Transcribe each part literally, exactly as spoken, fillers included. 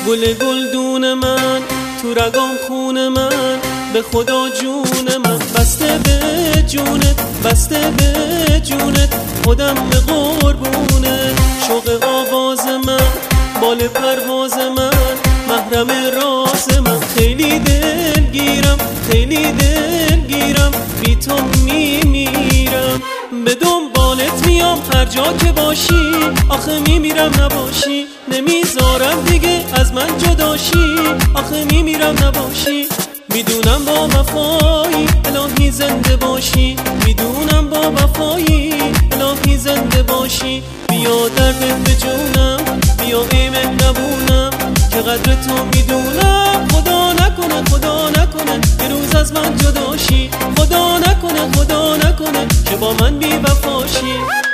گل گلدون من تو رگام خون من، به خدا جون من بسته به جونت، بسته به جونت، خودم به قربونت. شوق آواز من، بال پرواز من، محرم راز من، خیلی دلگیرم، خیلی دلگیرم، بی تو میمیرم. به دنبالت میام هر جا که باشی، آخه میمیرم نباشی، نمیذارم دیگه از من جداشی، آخه میمیرم نباشی. میدونم با وفایی الهی زنده باشی، میدونم با وفایی الهی زنده باشی. بیا دردت به جونم، بیا ای مهربونم، که قدر تو میدونم. خدا نکنه، خدا نکنه یه روز از من جداشی، خدا نکنه، خدا نکنه که با من بی وفاشی.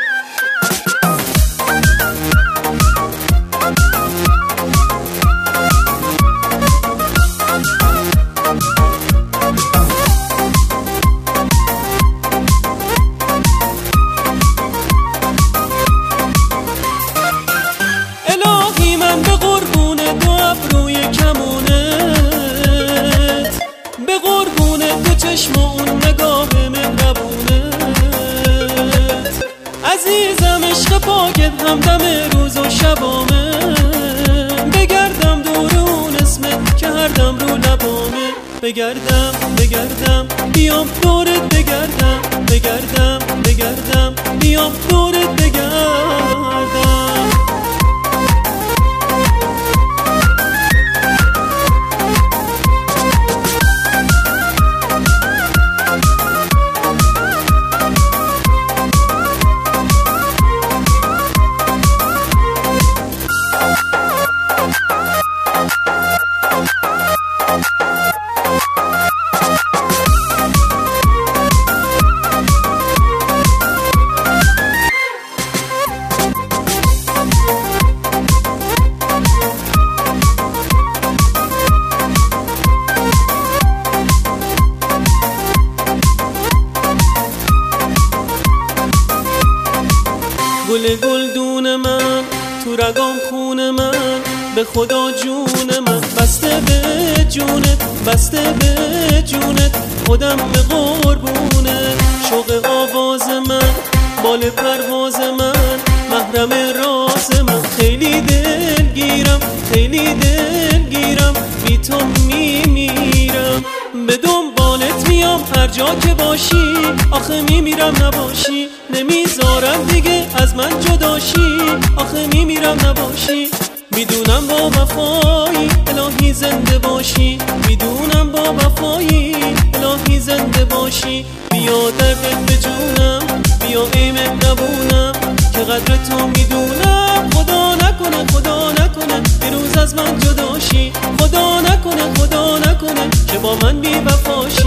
الهی من به قربون دو ابروی کمونت، به قربون دو چشم و اون نگاه مهربونت. عزیزم عشق پاکت همدم روز و شبامه، بگردم دور اون اسمت که هر دم رو لبامه. بگردم بگردم بیام دورت، بگردم بگردم بگردم بیام دورت، بگردم. گل گلدون من تو رگام خون من، به خدا جون من بسته به جونت، بسته به جونت، خودم به قربونت. شوق آواز من، بال پرواز من، محرم راز من، خیلی دلگیرم، خیلی دلگیرم، بی تو میمیرم. به دنبالت میام هر جا که باشی، آخه میمیرم نباشی، نمیذارم دیگه از من جداشی، آخه میمیرم نباشی. میدونم با وفایی الهی زنده باشی، میدونم با وفایی الهی زنده باشی. بیا دردت به جونم، بیا ای مهربونم، که قدر تو میدونم. خدا نکنه، خدا نکنه یه روز از من جداشی، خدا نکنه، خدا نکنه که با من بی وفاشی.